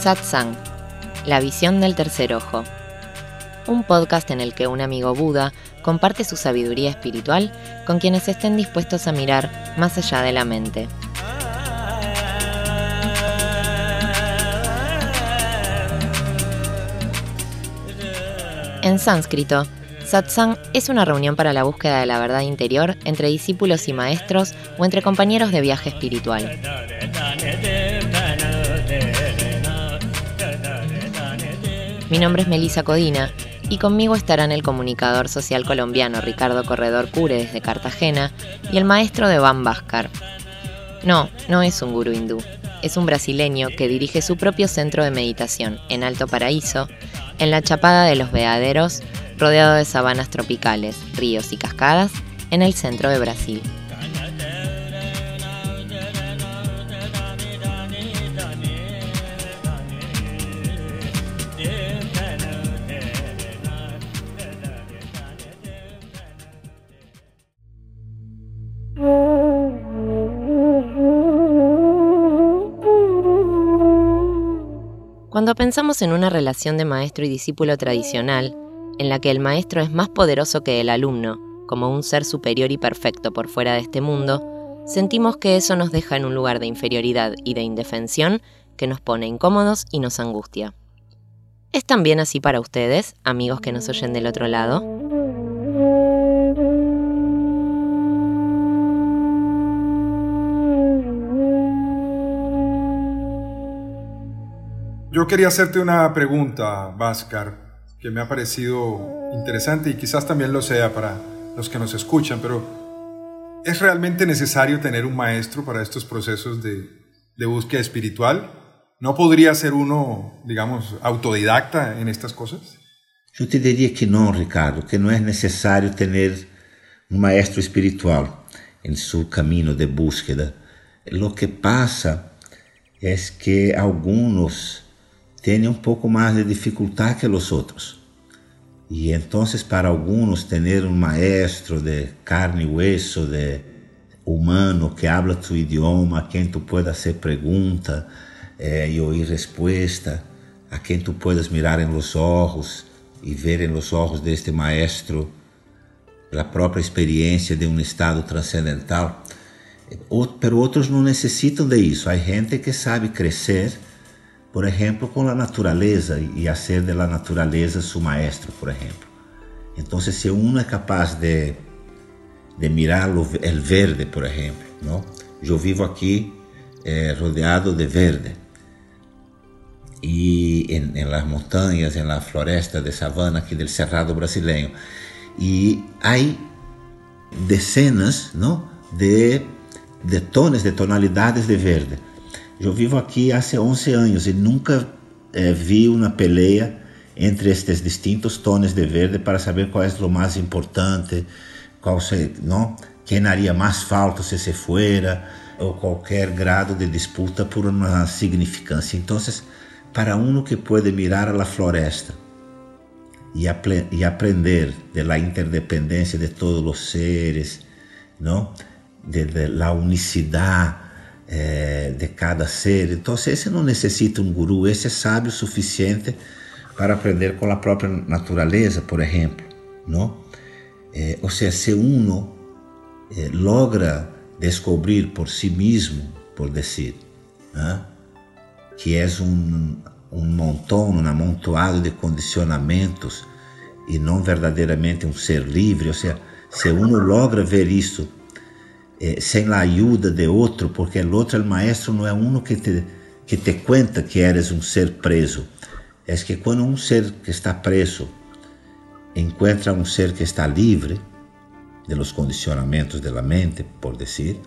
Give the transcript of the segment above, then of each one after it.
Satsang, la visión del tercer ojo. Un podcast en el que un amigo Buda comparte su sabiduría espiritual con quienes estén dispuestos a mirar más allá de la mente. En sánscrito, satsang es una reunión para la búsqueda de la verdad interior entre discípulos y maestros o entre compañeros de viaje espiritual. Mi nombre es Melissa Codina y conmigo estarán el comunicador social colombiano Ricardo Corredor Cure desde Cartagena y el maestro Deván Bhaskar. No es un gurú hindú, es un brasileño que dirige su propio centro de meditación en Alto Paraíso, en la Chapada de los Veaderos, rodeado de sabanas tropicales, ríos y cascadas, en el centro de Brasil. Cuando pensamos en una relación de maestro y discípulo tradicional, en la que el maestro es más poderoso que el alumno, como un ser superior y perfecto por fuera de este mundo, sentimos que eso nos deja en un lugar de inferioridad y de indefensión que nos pone incómodos y nos angustia. ¿Es también así para ustedes, amigos que nos oyen del otro lado? Yo quería hacerte una pregunta, Bhaskar, que me ha parecido interesante y quizás también lo sea para los que nos escuchan, pero ¿es realmente necesario tener un maestro para estos procesos de búsqueda espiritual? ¿No podría ser uno, digamos, autodidacta en estas cosas? Yo te diría que no, Ricardo, que no es necesario tener un maestro espiritual en su camino de búsqueda. Lo que pasa es que algunos tienen un poco más de dificultad que los otros. Y entonces para algunos tener un maestro de carne y hueso, de humano, que habla tu idioma, a quien tú puedas hacer pregunta y oír respuesta, a quien tú puedas mirar en los ojos y ver en los ojos de este maestro la propia experiencia de un estado trascendental. Pero otros no necesitan de eso. Hay gente que sabe crecer, por ejemplo, con la naturaleza y hacer de la naturaleza su maestro, por ejemplo. Entonces, si uno es capaz de mirar el verde, por ejemplo, ¿no? Yo vivo aquí rodeado de verde. Y en las montañas, en la floresta de savana aquí del Cerrado brasileño. Y hay decenas, ¿no?, de tonos, de tonalidades de verde. Eu vivo aqui há 11 anos e nunca vi uma pelea entre estes distintos tons de verde para saber qual é o mais importante, quem haria mais falta se fuera, ou qualquer grado de disputa por uma significância. Então, para uno que pode mirar a la floresta e aprender de la interdependência de todos os seres, ¿no?, de la unicidade de cada ser. Então, esse não necessita um guru, esse é sábio o suficiente para aprender com a própria natureza, por exemplo, não? Ou seja, se uno logra descobrir por si mesmo, por dizer, que é um montão, um amontoado de condicionamentos e não verdadeiramente um ser livre, ou seja, se uno logra ver isso sem a ajuda de outro, porque o outro, o maestro, não é uno que te cuenta que eres um ser preso. É que quando um ser que está preso encontra um ser que está livre de los condicionamentos de la mente, por dizer,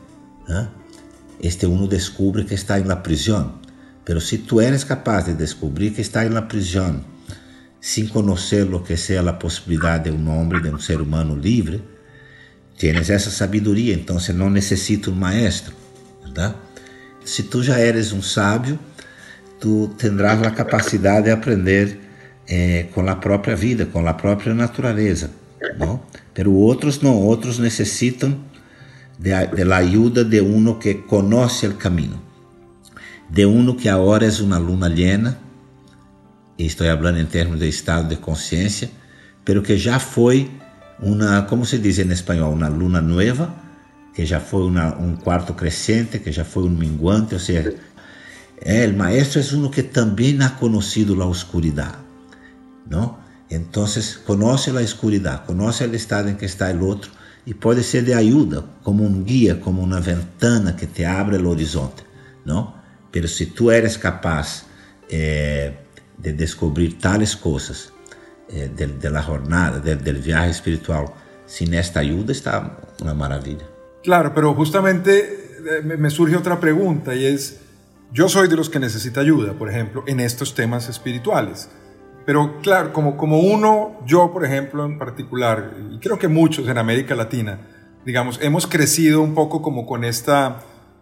este uno descubre que está em la prisão. Pero se tu eres capaz de descobrir que está em la prisão, sem conhecer lo que sea a possibilidade de um homem, de um ser humano livre, tienes essa sabedoria, então não necessita um maestro, verdade? Se tu já eres um sábio, tu tendrás a capacidade de aprender com a própria vida, com a própria natureza, não? Pero outros não, outros necessitam de la ajuda de uno que conhece o caminho, de uno que agora é uma luna llena, e estou falando em termos de estado de consciência, pero que já foi uma, como se diz em espanhol, uma luna nueva, que já foi um quarto crescente, que já foi um minguante, ou seja, o maestro é um que também ha conhecido a oscuridade, não? Então, conhece a escuridão, conhece o estado em que está o outro e pode ser de ajuda, como um guia, como uma ventana que te abre o horizonte, não? Pero se tu eres capaz de descobrir tales coisas de la jornada, del viaje espiritual, sin esta ayuda está una maravilla. Claro, pero justamente me surge otra pregunta y es, yo soy de los que necesita ayuda, por ejemplo, en estos temas espirituales. Pero claro, como uno, yo por ejemplo en particular, y creo que muchos en América Latina, digamos, hemos crecido un poco como con esta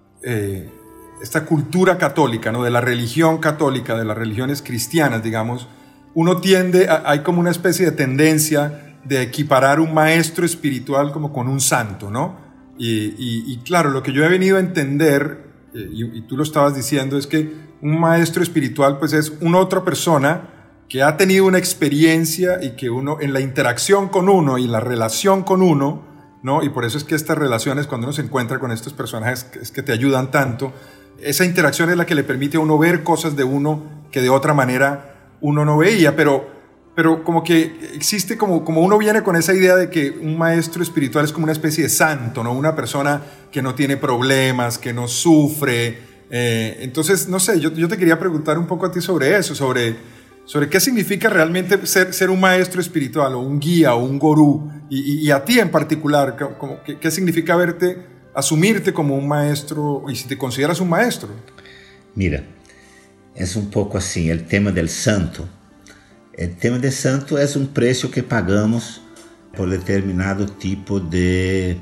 cultura católica, ¿no? De la religión católica, de las religiones cristianas, digamos, uno tiende, hay como una especie de tendencia de equiparar un maestro espiritual como con un santo, ¿no? Y claro, lo que yo he venido a entender, y tú lo estabas diciendo, es que un maestro espiritual pues es una otra persona que ha tenido una experiencia y que uno, en la interacción con uno y la relación con uno, ¿no? Y por eso es que estas relaciones, cuando uno se encuentra con estos personajes, es que te ayudan tanto. Esa interacción es la que le permite a uno ver cosas de uno que de otra manera uno no veía, pero como que existe como uno viene con esa idea de que un maestro espiritual es como una especie de santo, ¿no? Una persona que no tiene problemas, que no sufre. Entonces, no sé, yo te quería preguntar un poco a ti sobre eso, sobre qué significa realmente ser un maestro espiritual o un guía o un gurú, y a ti en particular, ¿qué significa asumirte como un maestro y si te consideras un maestro? Mira, es un poco así, el tema del santo. El tema del santo es un precio que pagamos por determinado tipo de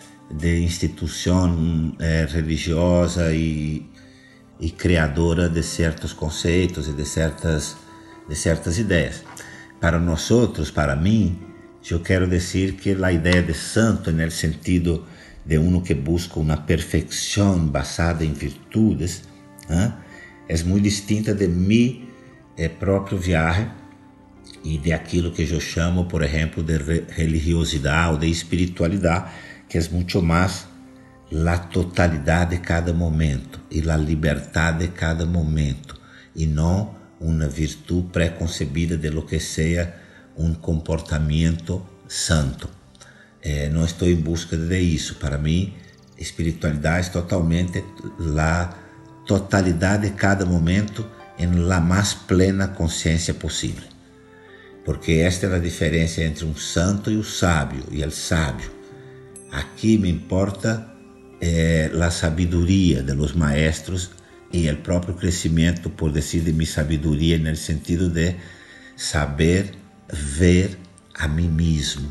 institución religiosa y creadora de ciertos conceitos y de ciertas ideas. Para nosotros, para mí, yo quiero decir que la idea de santo en el sentido de uno que busca una perfección basada en virtudes, es muy distinta de mi propio viaje e de aquilo que eu chamo, por exemplo, de religiosidade ou de espiritualidade, que é muito mais a totalidade de cada momento e a liberdade de cada momento, e não uma virtude preconcebida de lo que seja um comportamento santo. Não estou em busca de isso. Para mim, espiritualidade é totalmente a totalidade de cada momento em la mais plena consciência possível. Porque esta é a diferença entre um santo e o sábio, e o sábio. Aqui me importa a sabedoria de los maestros e o próprio crescimento, por dizer, de minha sabedoria, no sentido de saber ver a mim mesmo.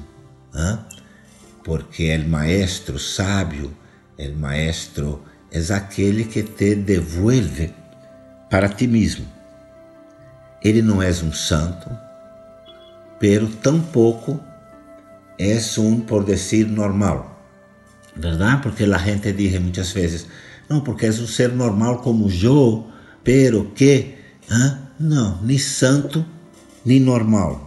Porque o maestro sábio, o maestro é aquele que te devuelve para ti mesmo. Ele não é um santo, pero tampouco é por dizer, normal. ¿Verdad? Porque a gente diz muitas vezes, não, porque é um ser normal como eu, pero que, não, nem santo, nem normal.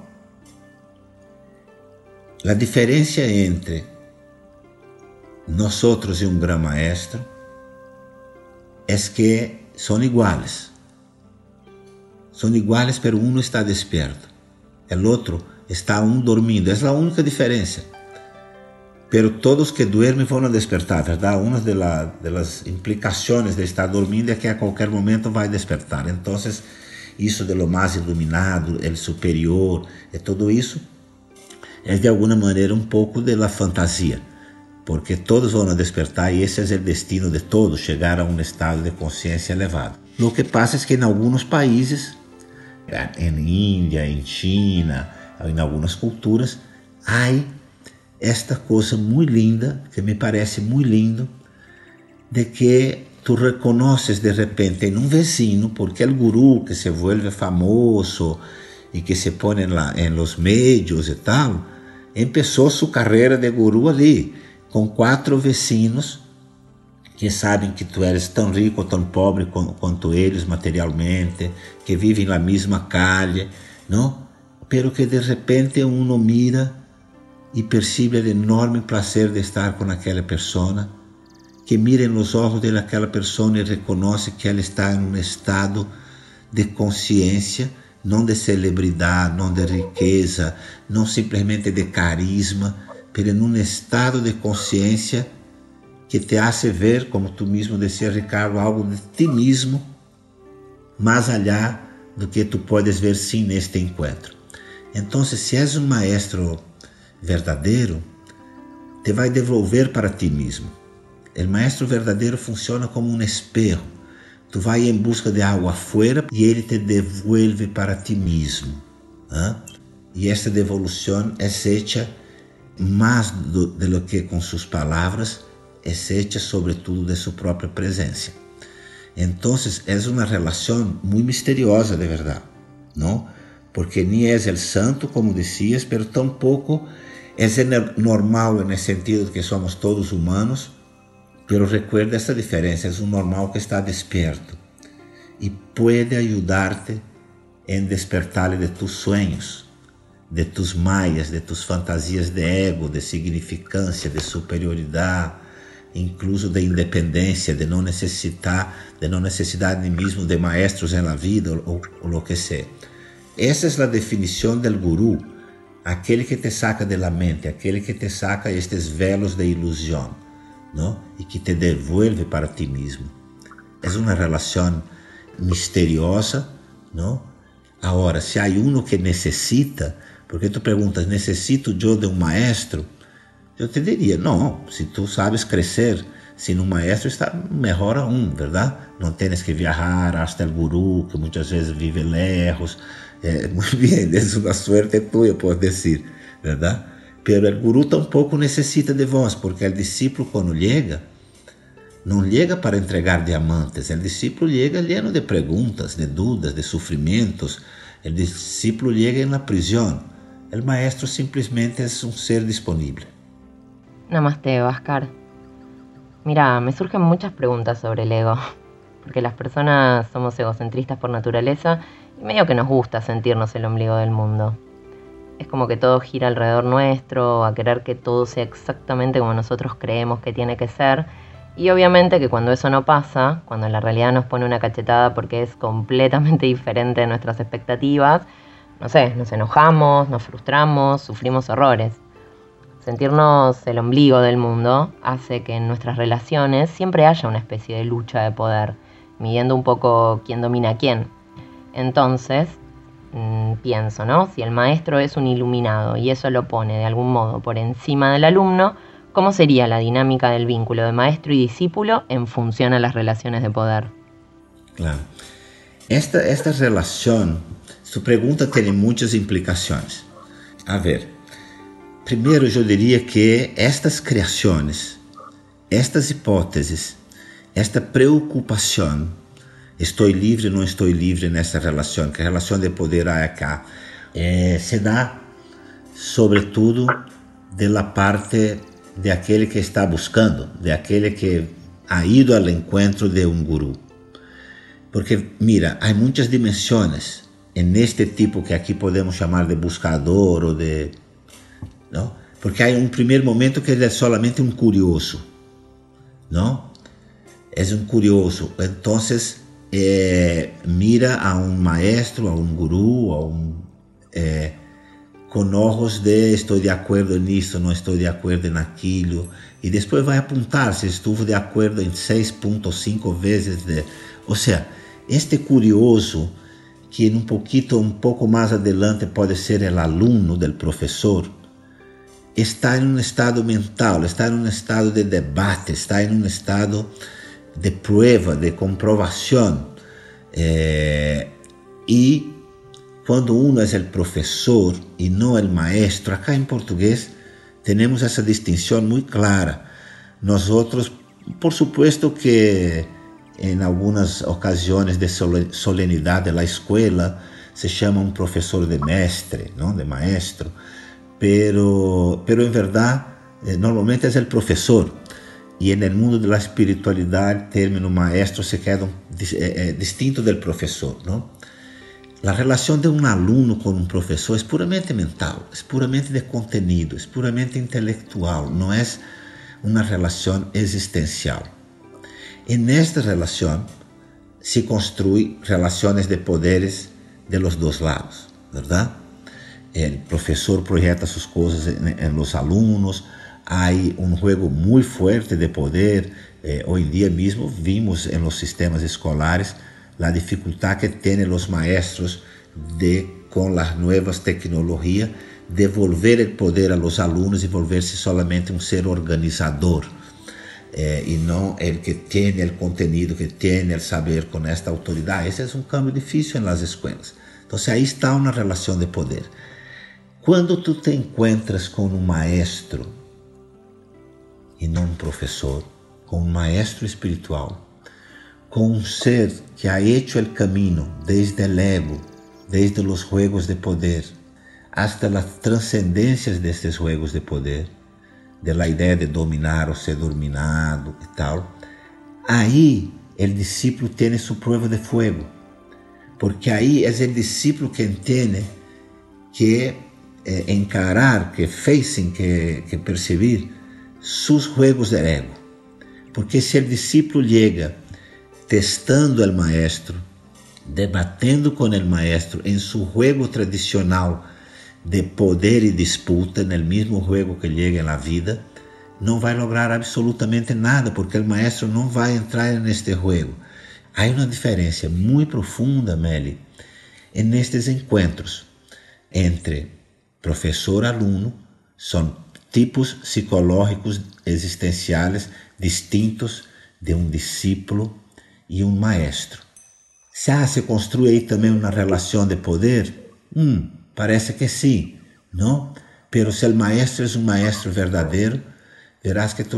A diferença entre nós e um gran maestro é que são iguais. São iguais, pero uno está despierto. O outro está aún dormindo. É a única diferença. Pero todos que duermen vão a despertar, ¿verdad? Uma das implicações de estar dormindo é que a qualquer momento vai despertar. Então, isso de lo mais iluminado, o superior, tudo isso é de alguma maneira um pouco de la fantasia, porque todos vão a despertar e esse é o destino de todos, chegar a um estado de consciência elevado. O que passa é que em alguns países, em Índia, em China, em algumas culturas, há esta coisa muito linda, que me parece muito lindo, de que tu reconoces de repente em um vecino, porque o gurú que se vuelve famoso e que se põe em los medios e tal, começou sua carreira de gurú ali, com 4 vecinos que sabem que tu eres tão rico ou tão pobre quanto eles materialmente, que vivem na mesma calle, não? Pero que de repente uno mira e percebe o enorme prazer de estar com aquela pessoa, que mira nos olhos daquela pessoa e reconhece que ela está em um estado de consciência, não de celebridade, não de riqueza, não simplesmente de carisma, mas em um estado de consciência que te hace ver, como tu mesmo dizia, Ricardo, algo de ti mesmo, mais allá do que tu podes ver sim neste encontro. Então, se és um maestro verdadeiro, te vai devolver para ti mesmo. O maestro verdadeiro funciona como um espejo. Tu vai em busca de algo afuera e ele te devuelve para ti mesmo. E esta devolução é hecha mais de lo que com suas palavras, é hecha sobretudo de sua própria presença. Então, é uma relação muito misteriosa de verdade, não? Porque nem é o santo, como dizias, mas tampouco é normal no sentido de que somos todos humanos, mas recuerda essa diferença, é um normal que está desperto e pode ajudar-te em despertar de tus sonhos, de tus maias, de tus fantasias de ego, de significância, de superioridade, incluso de independência, de não necessidade nem mesmo de maestros na vida ou o que seja. Essa é a definição do guru, aquele que te saca da mente, aquele que te saca estes velos de ilusão, não? E que te devolve para ti mesmo. É uma relação misteriosa, não? Agora, se há um que necessita, porque tu perguntas, necessito eu de um maestro? Eu te diria, não, se tu sabes crescer sin um maestro está melhor aún, verdade? Não tens que viajar hasta el gurú, que muitas vezes vive lejos. Muito bem, é uma suerte tua, posso dizer, verdade? Pero o gurú tampouco necessita de vós, porque o discípulo quando chega, não chega para entregar diamantes, o discípulo chega lleno de perguntas, de dúvidas, de sofrimentos, o discípulo chega na prisão, o maestro simplesmente é um ser disponível. Namaste, Bhaskar. Mira, me surgen muchas preguntas sobre el ego, porque las personas somos egocentristas por naturaleza y medio que nos gusta sentirnos el ombligo del mundo. Es como que todo gira alrededor nuestro, a querer que todo sea exactamente como nosotros creemos que tiene que ser, y obviamente que cuando eso no pasa, cuando la realidad nos pone una cachetada porque es completamente diferente de nuestras expectativas, no sé, nos enojamos, nos frustramos, sufrimos horrores. Sentirnos el ombligo del mundo hace que en nuestras relaciones siempre haya una especie de lucha de poder, midiendo un poco quién domina a quién. Entonces, pienso, ¿no? Si el maestro es un iluminado y eso lo pone de algún modo por encima del alumno, ¿cómo sería la dinámica del vínculo de maestro y discípulo en función a las relaciones de poder? Claro. Esta relación, su pregunta tiene muchas implicaciones. A ver, primeiro, eu diria que estas criações, estas hipóteses, esta preocupação, estou livre ou não estou livre nessa relação, que a relação de poder há cá, se dá, sobretudo, da parte de aquele que está buscando, de aquele que ha ido ao encontro de um guru. Porque, mira, há muitas dimensões neste tipo que aqui podemos chamar de buscador ou de... ¿no? Porque há um primeiro momento que ele é solamente um curioso, não? É um curioso, então mira a um maestro, a um guru, com olhos de estou de acordo nisso, não estou de acordo naquilo, e depois vai apontar se estou de acordo em 6.5 vezes, ou seja, este curioso que um pouco mais adelante pode ser o aluno do professor, está em um estado mental, está em um estado de debate, está em um estado de prueba, de comprovação. E quando uno é o professor e não o maestro, acá em português temos essa distinção muito clara. Nós outros, por supuesto que em algumas ocasiões de solenidade da escola se chama um professor de mestre, não, de maestro. Pero en verdad, normalmente es el profesor. y en el mundo de la espiritualidad el término maestro se queda distinto del profesor, ¿no? La relación de un alumno con un profesor es puramente mental, es puramente de contenido, es puramente intelectual, no es una relación existencial. En esta relación se construyen relaciones de poderes de los dos lados, ¿verdad? El profesor proyecta sus cosas en los alumnos, hay un juego muy fuerte de poder. Hoy en día mismo vimos en los sistemas escolares la dificultad que tienen los maestros de, con las nuevas tecnologías, devolver el poder a los alumnos y volverse solamente un ser organizador, y no el que tiene el contenido, que tiene el saber con esta autoridad. Ese es un cambio difícil en las escuelas. Entonces ahí está una relación de poder. Cuando tú te encuentras con un maestro y no un profesor, con un maestro espiritual, con un ser que ha hecho el camino desde el ego, desde los juegos de poder, hasta las trascendencias de estos juegos de poder, de la idea de dominar o ser dominado y tal, ahí el discípulo tiene su prueba de fuego, porque ahí es el discípulo que entiende que encarar, que facing, que percibir sus juegos de ego. Porque si el discípulo llega testando al maestro, debatendo con el maestro en su juego tradicional de poder y disputa, en el mismo juego que llega en la vida, no va a lograr absolutamente nada, porque el maestro no va a entrar en este juego. Hay una diferencia muy profunda, Meli, en estos encuentros entre profesor-aluno. Son tipos psicológicos existenciales distintos de un discípulo y un maestro. Se construye ahí también una relación de poder? Parece que sí, ¿no? Pero si el maestro es un maestro verdadero, verás que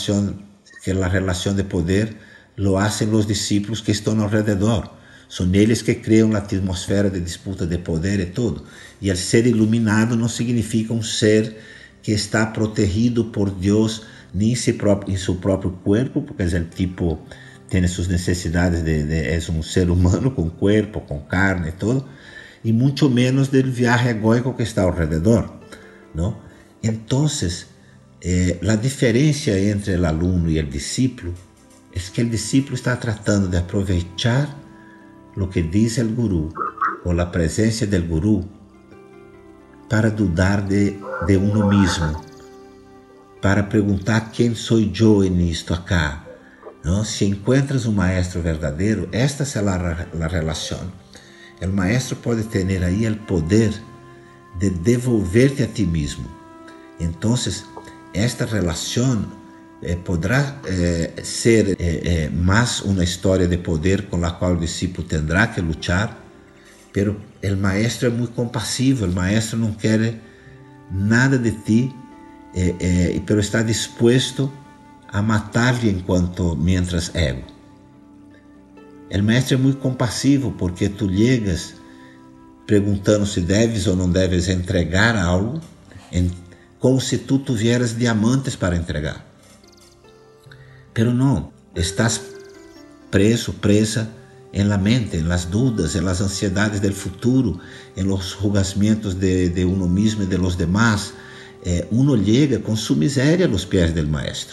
la relación de poder lo hacen los discípulos que están alrededor. Son ellos que crean la atmósfera de disputa de poder y todo. Y el ser iluminado no significa un ser que está protegido por Dios ni en su propio cuerpo, porque es el tipo, tiene sus necesidades, es un ser humano con cuerpo, con carne y todo, y mucho menos del viaje egoico que está alrededor, ¿no? Entonces, la diferencia entre el alumno y el discípulo es que el discípulo está tratando de aprovechar lo que dice el gurú o la presencia del gurú para dudar de uno mismo, para preguntar quién soy yo en esto acá, ¿no? Si encuentras un maestro verdadero, esta es la relación. El maestro puede tener ahí el poder de devolverte a ti mismo. Entonces, esta relación podrá ser más una historia de poder con la cual el discípulo tendrá que luchar, pero el maestro es muy compasivo, el maestro no quiere nada de ti, pero está dispuesto a matarle mientras ego. El maestro es muy compasivo porque tú llegas preguntando si debes o no debes entregar algo, como si tú tuvieras diamantes para entregar. Pero no, estás presa en la mente, en las dudas, en las ansiedades del futuro, en los juzgamientos de uno mismo y de los demás. Uno llega con su miseria a los pies del maestro.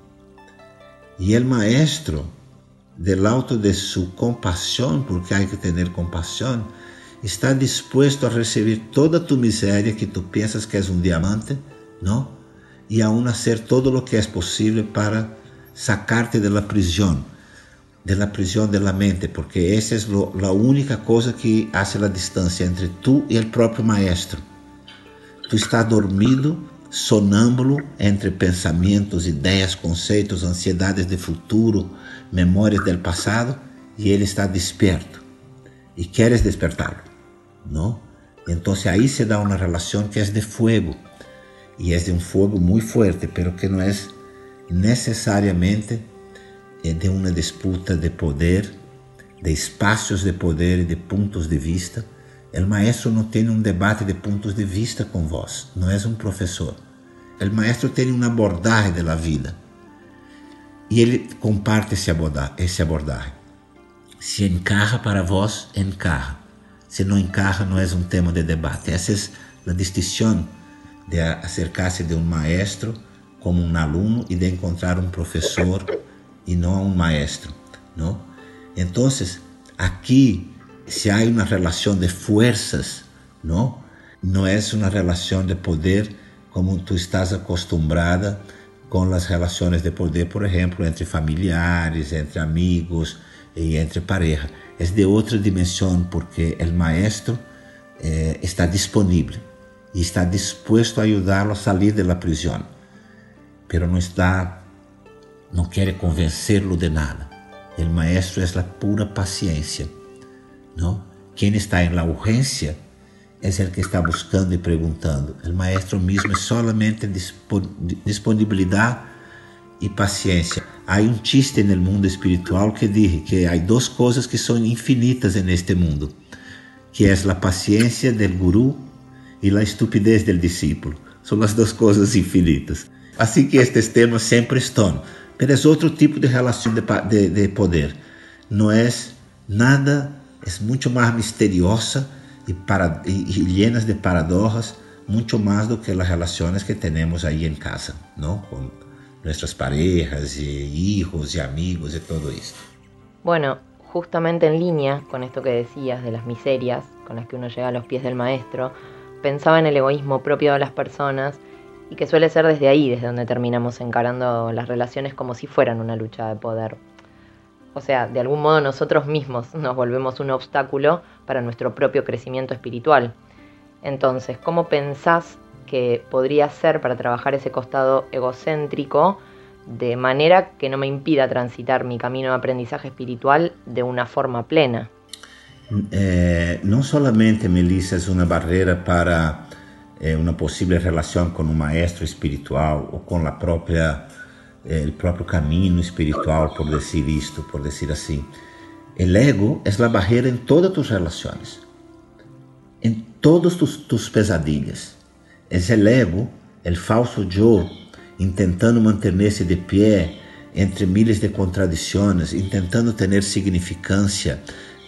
Y el maestro, del alto de su compasión, porque hay que tener compasión, está dispuesto a recibir toda tu miseria que tú piensas que es un diamante, ¿no? Y aún hacer todo lo que es posible para sacarte de la prisión de la mente, porque esa es la única cosa que hace la distancia entre tú y el propio maestro. Tú estás dormido, sonámbulo, entre pensamientos, ideas, conceitos, ansiedades de futuro, memórias del pasado, y ele está despierto y quieres despertarlo, ¿no? Entonces ahí se da una relación que es de fuego, y es de un fuego muy fuerte, pero que no es necesariamente de una disputa de poder, de espacios de poder y de puntos de vista. El maestro no tiene un debate de puntos de vista con vos, no es un profesor. El maestro tiene un abordaje de la vida. E ele comparte esse abordagem. Se encaja para vós, encaja. Se não encaja, não é um tema de debate. Essa é a distinção de acercar-se de um maestro como um aluno e de encontrar um professor e não um maestro, não? Então, aqui, se há uma relação de forças, não é uma relação de poder como tu estás acostumbrada com as relações de poder, por exemplo, entre familiares, entre amigos e entre pareja. É de outra dimensão, porque o maestro está disponível e está disposto a ajudá-lo a sair da prisão, mas não quer convencê-lo de nada. O maestro é a pura paciência, não? Quem está em la urgência é o que está buscando e perguntando. O maestro mesmo é solamente disponibilidade e paciência. Há um chiste no mundo espiritual que diz que há duas coisas que são infinitas neste mundo, que é a paciência do guru e a estupidez do discípulo. São as duas coisas infinitas. Assim que estes temas sempre estão. Mas é outro tipo de relação de poder. Não é nada, é muito mais misteriosa e llenas de paradojas, muito mais do que as relações que temos aí em casa, não? Com nossas parejas e hijos y amigos y todo esto. Bueno, justamente en línea con esto que decías de las miserias con las que uno llega a los pies del maestro, pensaba en el egoísmo propio de las personas y que suele ser desde ahí, desde donde terminamos encarando las relaciones como si fueran una lucha de poder. O sea, de algún modo nosotros mismos nos volvemos un obstáculo para nuestro propio crecimiento espiritual. Entonces, ¿cómo pensás que podría ser para trabajar ese costado egocéntrico de manera que no me impida transitar mi camino de aprendizaje espiritual de una forma plena? No solamente, Melissa, es una barrera para una posible relación con un maestro espiritual o con la propia, el propio camino espiritual, por decir así. El ego es la barrera en todas tus relaciones, en todas tus pesadillas. Es el ego, el falso yo, intentando mantenerse de pie entre miles de contradiciones, intentando tener significancia,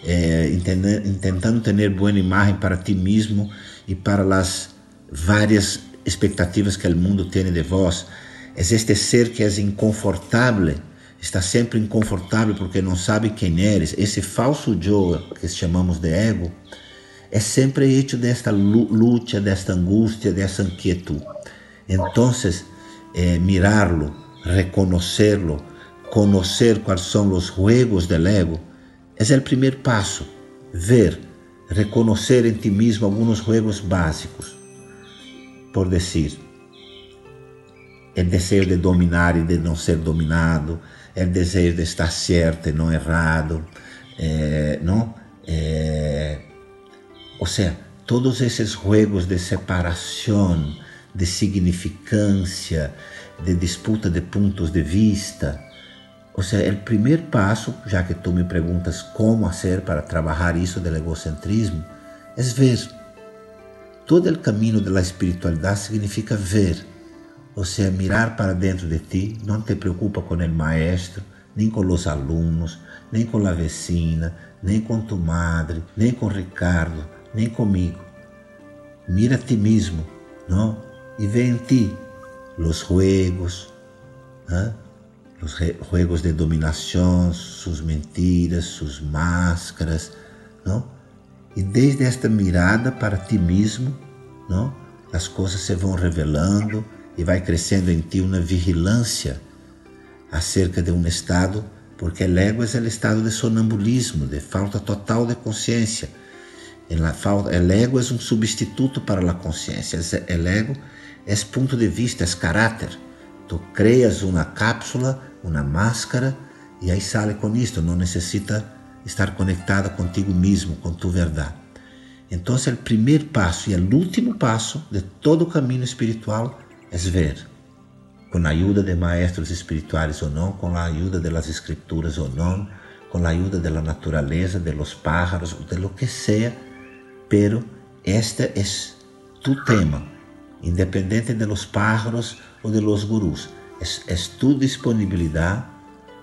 intentando tener buena imagen para ti mismo y para las varias expectativas que el mundo tiene de vos. Es este ser que es inconfortable, está sempre inconfortável porque não sabe quem eres. Esse falso yo que chamamos de ego é sempre hecho desta luta, desta angústia, dessa inquietud. Então, mirarlo, reconocerlo, conocer quais são os juegos del ego, é o primeiro passo. Ver, reconocer em ti mesmo alguns juegos básicos. Por decir, o desejo de dominar e de não ser dominado, o desejo de estar certo e não errado, ou seja, todos esses juegos de separação, de significância, de disputa de pontos de vista. Ou seja, o primeiro passo, já que tu me perguntas como fazer para trabalhar isso do egocentrismo, é ver. Todo o caminho da espiritualidade significa ver. Ou seja, mirar para dentro de ti, não te preocupa com o maestro, nem com os alunos, nem com a vecina, nem com tu madre, nem com Ricardo, nem comigo. Mira a ti mesmo, não? E vê em ti os juegos, os juegos de dominação, suas mentiras, suas máscaras, não? E desde esta mirada para ti mesmo, não? As coisas se vão revelando e vai crescendo em ti uma vigilância acerca de um estado, porque o ego é o estado de sonambulismo, de falta total de consciência. O ego é um substituto para a consciência. O ego é ponto de vista, é caráter. Tu crias uma cápsula, uma máscara, e aí sale com isto. Não necessita estar conectada contigo mesmo, com tu verdade. Então, o primeiro passo e o último passo de todo o caminho espiritual é ver, com a ajuda de maestros espirituais ou não, com a ajuda das escrituras ou não, com a ajuda da natureza, de los pájaros, de lo que seja, pero este é tu tema, independente de los pájaros ou de los gurús. É tu disponibilidade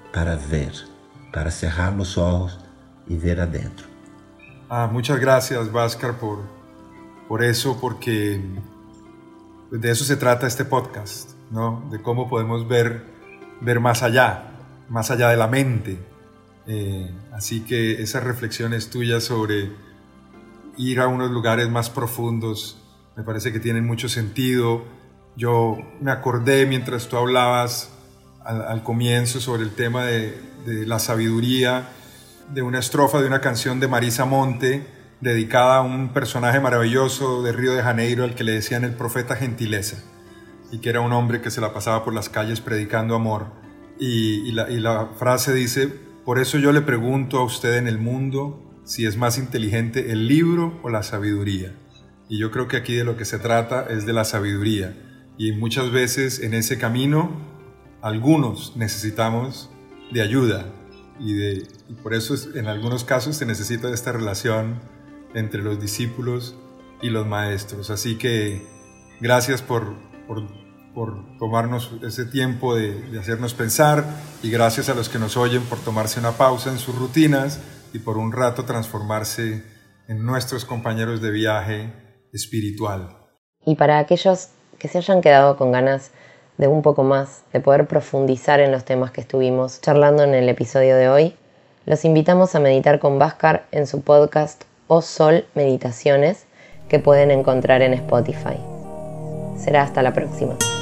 para ver, para cerrar los ojos y ver adentro. Muchas gracias, Bhaskar, por eso, porque de eso se trata este podcast, ¿no? De cómo podemos ver más allá de la mente. Así que esas reflexiones tuyas sobre ir a unos lugares más profundos me parece que tienen mucho sentido. Yo me acordé mientras tú hablabas al comienzo sobre el tema de la sabiduría, de una estrofa de una canción de Marisa Monte dedicada a un personaje maravilloso de Río de Janeiro al que le decían el profeta gentileza, y que era un hombre que se la pasaba por las calles predicando amor. Y la frase dice: por eso yo le pregunto a usted en el mundo si es más inteligente el libro o la sabiduría. Y yo creo que aquí de lo que se trata es de la sabiduría, y muchas veces en ese camino algunos necesitamos de ayuda, y por eso en algunos casos se necesita de esta relación entre los discípulos y los maestros. Así que gracias por tomarnos ese tiempo de hacernos pensar, y gracias a los que nos oyen por tomarse una pausa en sus rutinas y por un rato transformarse en nuestros compañeros de viaje espiritual. Y para aquellos que se hayan quedado con ganas de un poco más, de poder profundizar en los temas que estuvimos charlando en el episodio de hoy, los invitamos a meditar con Bhaskar en su podcast O Sol Meditaciones, que pueden encontrar en Spotify. Será hasta la próxima.